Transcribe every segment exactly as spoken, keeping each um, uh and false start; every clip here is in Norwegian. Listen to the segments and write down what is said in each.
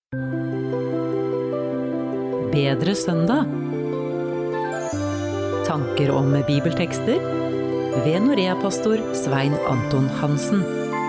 Bedre søndag. Tanker om bibeltekster ved Norea-pastor Svein Anton Hansen.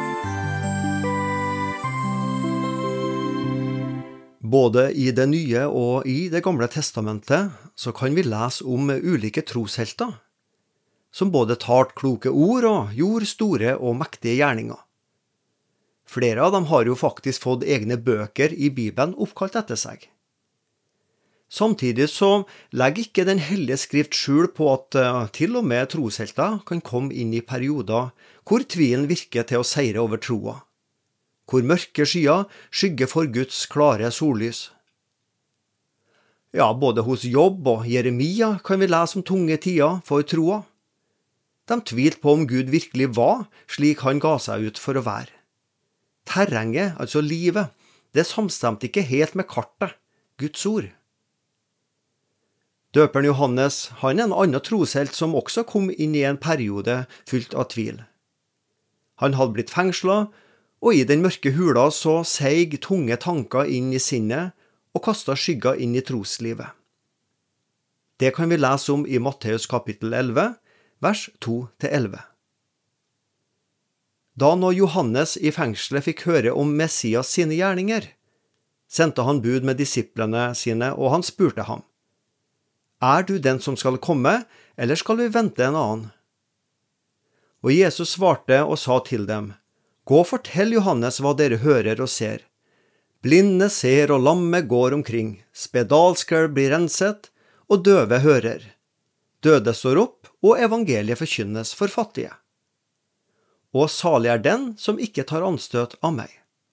Både i det nye og i det gamle testamentet så kan vi lese om ulike troshelter, som både talte kloke ord og gjorde store og mektige gjerninger. Flere av dem har jo faktisk fått egne bøker i Bibelen oppkalt etter seg. Samtidig så legger ikke den hellige skrift skjul på at uh, til og med troshelter kan komme inn i perioder hvor tvilen virker til å seire over troa, hvor mørke skyer skygger for Guds klare sollys. Ja, både hos Jobb og Jeremia kan vi lese om tunge tider for troa. De tvilte på om Gud virkelig var slik han ga seg ut for å være. Terrenget, altså livet, det samstemte ikke helt med kartet, Guds ord. Døperen Johannes, han er en annen troshelt som også kom inn i en periode fylt av tvil. Han hadde blitt fengslet, og i den mørke hula så seig tunge tanker inn i sinnet og kastet skygger inn i troslivet. Det kan vi lese om i Matteus kapittel elleve, vers to til elleve. Da når Johannes i fengselet fikk høre om Messias sine gjerninger, sendte han bud med disiplene sine, og han spurte ham: «Er du den som skal komme, eller skal vi vente en annen?» Og Jesus svarte og sa til dem: «Gå og fortell Johannes hva dere hører og ser. Blinde ser og lamme går omkring, spedalske blir renset, og døve hører. Døde står opp, og evangeliet forkynnes for fattige. Og salig er den som ikke tar anstøt av meg.»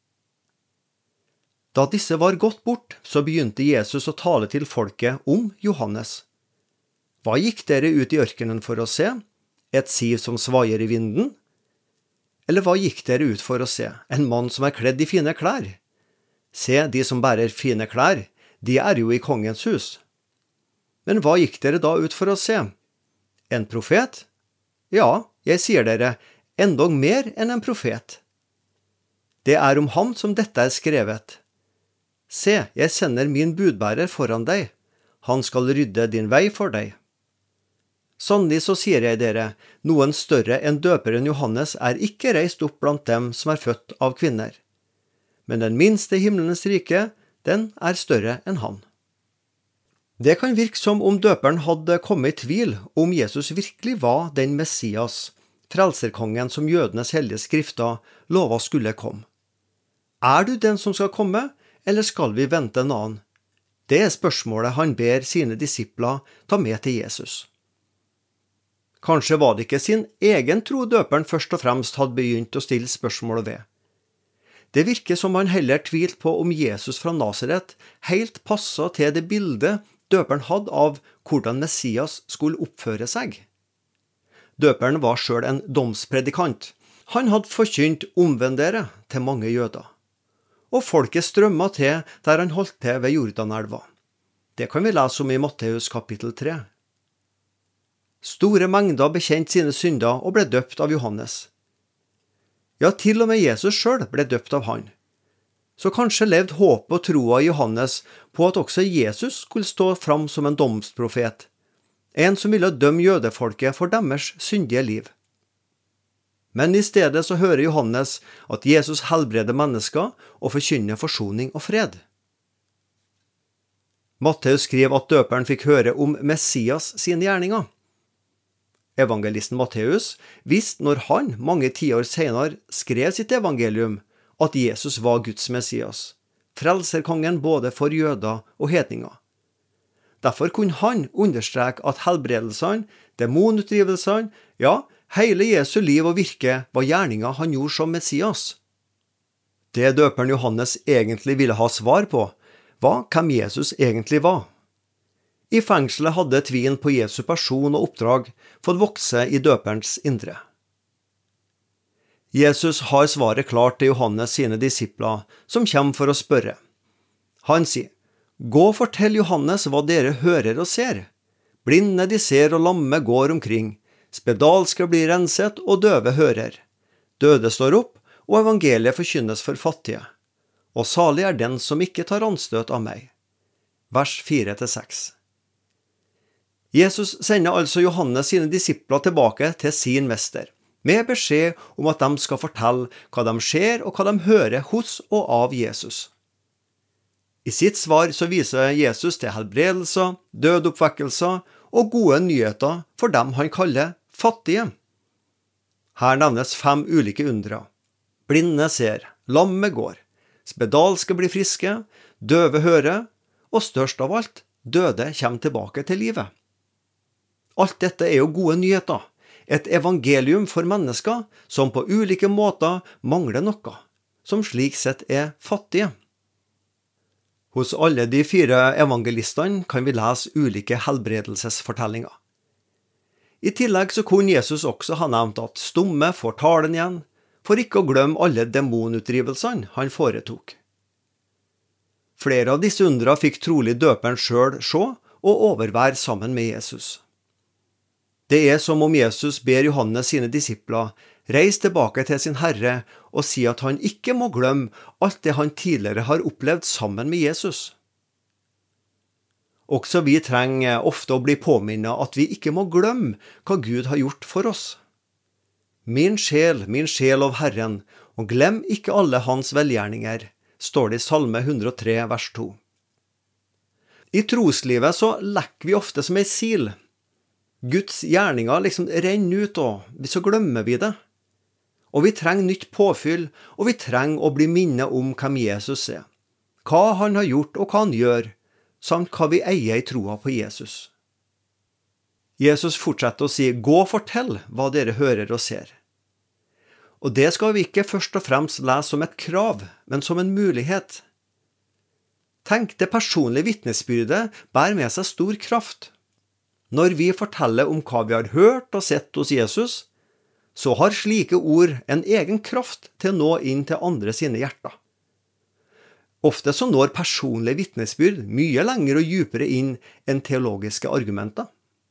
Da disse var gått bort, så begynte Jesus å tale til folket om Johannes. «Hva gikk dere ut i ørkenen for å se? Et siv som svaier i vinden? Eller hva gikk dere ut for å se? En mann som er kledd i fine klær? Se, de som bærer fine klær, de er jo i kongens hus. Men hva gikk dere da ut for å se? En profet? Ja, jeg sier dere, endog mer enn en profet. Det er om ham som dette er skrevet. Se, jeg sender min budbærer foran deg. Han skal rydde din vei for deg. Sannelig så sier jeg dere, noen større enn døperen Johannes er ikke reist opp blant dem som er født av kvinner. Men den minste i himmelens rike, den er større enn han. Det kan virke som om døperen hadde kommet i tvil om Jesus virkelig var den Messias, frelserkongen som jødenes hellige skrifter lova skulle komme. Er du den som skal komme, eller skal vi vente en annen? Det er spørsmålet han ber sine disipler ta med til Jesus. Kanskje var det ikke sin egen tro døperen først og fremst hadde begynt å stille spørsmål ved. Det virker som han heller tvilte på om Jesus fra Nazaret helt passet til det bildet døperen hadde av hvordan Messias skulle oppføre seg. Døperen var selv en domspredikant. Han hadde forkynt omvend dere til mange jøder. Og folket strømmet til der han holdt til ved Jordanelva. Det kan vi lese om i Matteus kapittel tre. Store mengder bekjente sine synder og ble døpt av Johannes. Ja, til og med Jesus selv ble døpt av han. Så kanskje levde håpet og troa i Johannes på at også Jesus skulle stå fram som en domsprofet, en som ville dømme jødefolket for deres syndige liv. Men i stedet så hører Johannes at Jesus helbreder mennesker og forkynner forsoning og fred. Matteus skriver at døperen fikk høre om Messias sine gjerninger. Evangelisten Matteus visste når han mange tiår senere skrev sitt evangelium at Jesus var Guds Messias, frelserkongen både for jøder og hedninger. Derfor kunne han understreke at helbredelsene, demonutdrivelsene, ja, hele Jesu liv og virke var gjerninger han gjorde som Messias. Det døperen Johannes egentlig ville ha svar på, var hvem Jesus egentlig var. I fengselet hadde tvilen på Jesu person og oppdrag fått vokse i døperens indre. Jesus har svaret klart til Johannes sine disipler, som kommer for å spørre. Han sier: «Gå og fortell Johannes hva dere hører og ser. Blinde de ser og lamme går omkring, spedalske blir renset og døve hører. Døde står opp, og evangeliet forkynnes for fattige. og salig er den som ikke tar anstøt av meg. Vers fire til seks. Jesus sender altså Johannes sine disipler tilbake til sin mester, med beskjed om at de skal fortelle hva de ser og hva de hører hos og av Jesus. I sitt svar så viser Jesus til helbredelser, dødoppvekkelser og gode nyheter for dem han kaller fattige. Her nevnes fem ulike undre. Blinde ser, lamme går, spedalske blir friske, døve hører, og størst av alt, døde kommer tilbake til livet. Alt dette er jo gode nyheter, et evangelium for mennesker som på ulike måter mangler noe, som slik sett er fattige. Hos alle de fire evangelistene kan vi lese ulike helbredelsesfortellinger. I tillegg så kunne Jesus også ha nevnt at stumme får talen igjen, for ikke å glemme alle demonutdrivelsene han foretok. Flere av disse undra fikk trolig døperen selv se og overvære sammen med Jesus. Det er som om Jesus ber Johannes sine disipler reise tilbake til sin Herre og si at han ikke må glemme alt det han tidligere har opplevd sammen med Jesus. Også vi trenger ofte å bli påminnet at vi ikke må glemme hva Gud har gjort for oss. Min sjel, min sjel av Herren, og glem ikke alle hans velgjerninger, står det i Salme hundre og tre, vers to. I troslivet så lekker vi ofte som ei sil. Guds gjerninger liksom renner ut, og så glemmer vi det. Og vi trenger nytt påfyll, og vi trenger å bli minnet om hvem Jesus er, hva han har gjort og hva han gjør, samt hva vi eier i troa på Jesus. Jesus fortsetter å si, gå og fortell hva dere hører og ser. Og det skal vi ikke først og fremst lese som et krav, men som en mulighet. Tenk, det personlige vitnesbyrdet bærer med seg stor kraft. Når vi forteller om hva vi har hørt og sett hos Jesus, så har slike ord en egen kraft til å nå inn til andre sine hjerter. Ofte så når personlige vitnesbyrd mye lenger og dypere inn enn teologiske argumenter.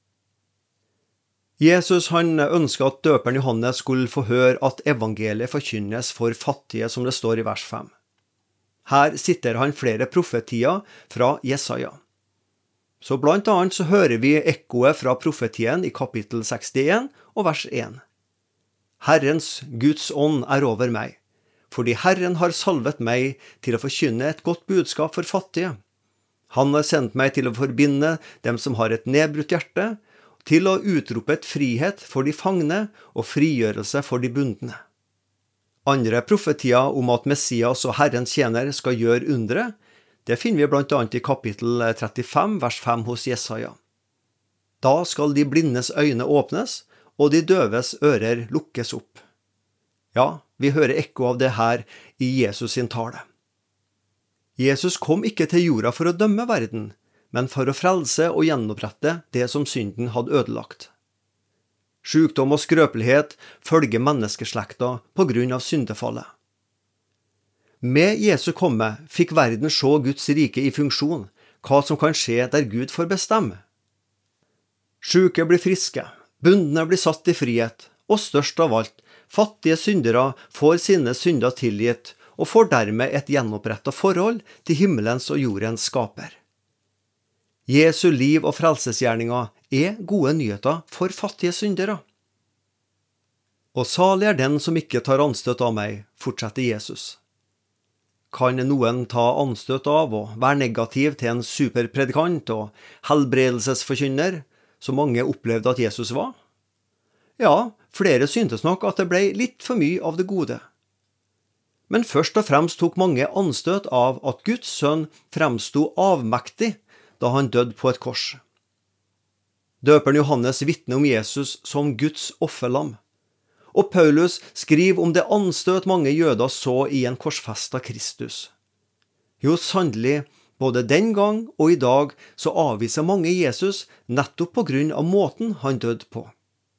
Jesus han ønsket at døperen Johannes skulle få høre at evangeliet forkynnes for fattige, som det står i vers fem. Her sitter han flere profetier fra Jesaja. Så blant annet så hører vi ekkoet fra profetien i kapittel sekstien og vers én. Herrens, Guds ånd er over meg, fordi Herren har salvet meg til å forkynne et godt budskap for fattige. Han har sendt meg til å forbinde dem som har et nedbrutt hjerte, til å utrope et frihet for de fangne og frigjørelse for de bundne. Andre profetier om at Messias og Herrens tjener skal gjøre undre, det finner vi blant annet i kapittel trettifem, vers fem hos Jesaja. Da skal de blindes øyne åpnes, og de døves ører lukkes opp. Ja, vi hører ekko av det her i Jesus sin tale. Jesus kom ikke til jorda for å dømme verden, men for å frelse og gjenopprette det som synden hadde ødelagt. Sykdom og skrøpelighet følger menneskeslekta på grunn av syndefallet. Med Jesu komme fikk verden se Guds rike i funksjon, hva som kan skje der Gud får bestemme. Syke blir friske, bundne blir satt i frihet, og størst av alt, fattige syndere får sine synder tilgitt, og får dermed et gjenopprettet forhold til himmelens og jordens skaper. Jesu liv og frelsesgjerninger er gode nyheter for fattige syndere. Og salig er den som ikke tar anstøt av meg, fortsetter Jesus. Kan noen ta anstøt av og være negativ til en superpredikant og helbredelsesforkynner, som mange opplevde at Jesus var? Ja, flere syntes nok at det ble litt for mye av det gode. Men først og fremst tok mange anstøt av at Guds sønn fremsto avmektig da han døde på et kors. Døperen Johannes vitner om Jesus som Guds offerlam, og Paulus skriver om det anstøt mange jøder så i en korsfestet Kristus. Jo, sannelig, både den gang og i dag så avviser mange Jesus nettopp på grunn av måten han døde på.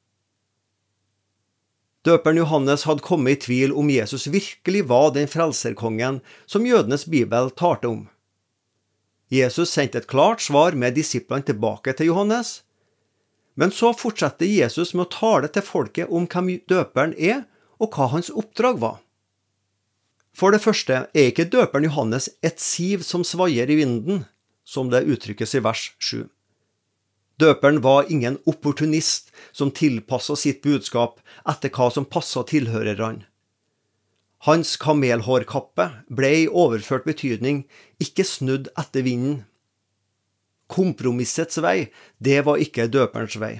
Døperen Johannes hadde kommet i tvil om Jesus virkelig var den frelserkongen som jødenes bibel talte om. Jesus sendte et klart svar med disiplene tilbake til Johannes, men så fortsetter Jesus med å tale til folket om hvem døperen er og hva hans oppdrag var. For det første er ikke døperen Johannes et siv som svaier i vinden, som det uttrykkes i vers sju. Døperen var ingen opportunist som tilpasset sitt budskap etter hva som passet tilhørerne. Hans kamelhårkappe ble i overført betydning ikke snudd etter vinden. Kompromissets vei, det var ikke døperens vei.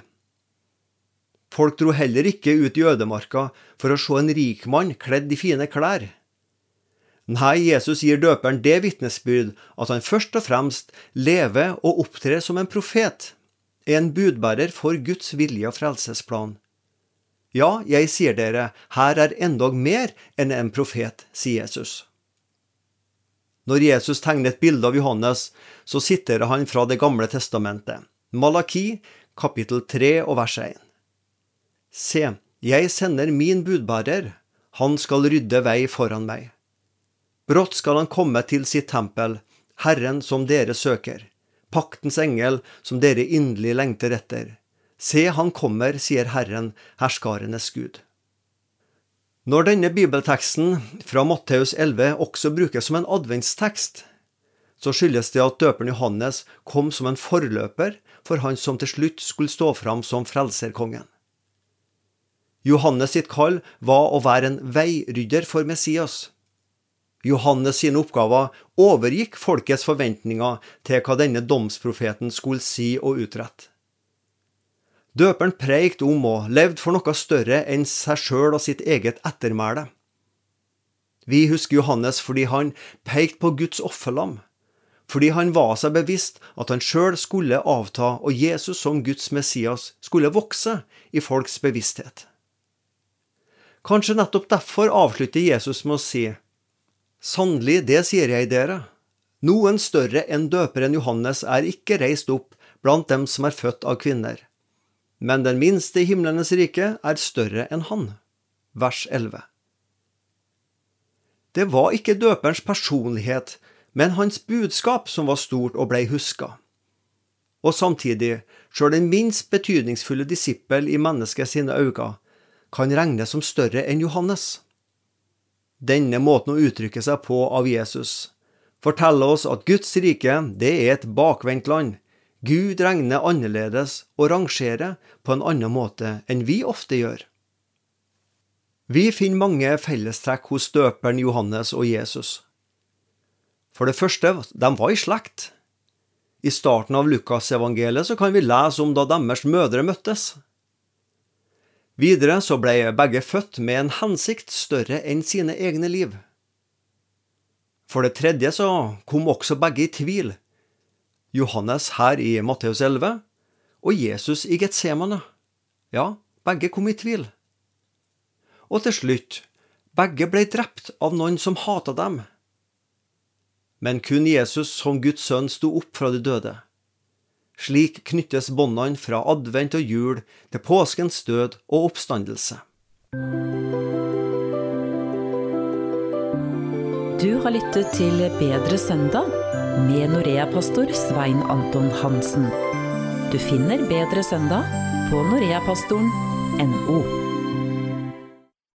Folk dro heller ikke ut i ødemarka for å se en rik mann kledd i fine klær. Nei, Jesus gir døperen det vitnesbyrd at han først og fremst lever og opptrer som en profet, en budbærer for Guds vilje og frelsesplan. Ja, jeg sier dere, her er endog mer enn en profet, sier Jesus. Når Jesus tegner et bilde av Johannes, så siterer han fra det gamle testamentet. Malaki, kapittel tre og vers én. Se, jeg sender min budbærer, han skal rydde vei foran meg. Brått skal han komme til sitt tempel, Herren som dere søker, paktens engel som dere inderlig lengter etter. Se, han kommer, sier Herren, herskarenes Gud. Når denne bibelteksten fra Matteus elleve også brukes som en adventstekst, så skyldes det at døperen Johannes kom som en forløper for han som til slutt skulle stå fram som frelserkongen. Johannes sitt kall var å være en veirydder for Messias. Johannes sine oppgaver overgikk folkets forventninger til hva denne domsprofeten skulle si og utrette. Døperen preikte om og levde for noe større enn seg selv og sitt eget ettermæle. Vi husker Johannes fordi han pekte på Guds offerlam, fordi han var seg bevisst at han selv skulle avta og Jesus som Guds Messias skulle vokse i folks bevissthet. Kanskje nettopp derfor avslutter Jesus med å si: Sannelig, det sier jeg dere, noen større enn døperen Johannes er ikke reist opp blant dem som er født av kvinner. Men den minste i himlenes rike er større enn han. Vers elleve. Det var ikke døperens personlighet, men hans budskap som var stort og ble husket. Og samtidig, selv den minst betydningsfulle disippel i menneskets sine øyne kan regnes som større enn Johannes. Denne måten å uttrykke seg på av Jesus forteller oss at Guds rike, det er et bakvendt land. Gud regner annerledes og rangerer på en annen måte enn vi ofte gjør. Vi finner mange fellestrekk hos døperen Johannes og Jesus. For det første, de var i slekt. I starten av Lukas evangeliet så kan vi lese om da deres mødre møttes. Videre så ble begge født med en hensikt større enn sine egne liv. For det tredje så kom også begge i tvil. Johannes her i Matteus elleve, og Jesus i Getsemane. Ja, begge kom i tvil. Og til slutt, begge ble drept av noen som hatet dem. Men kun Jesus som Guds sønn sto opp fra de døde. Slik knyttes båndene fra advent og jul til påskens død og oppstandelse. Du har lyttet til Bedre søndag med Norea-pastor Svein Anton Hansen. Du finner Bedre søndag på noreapastoren punktum no.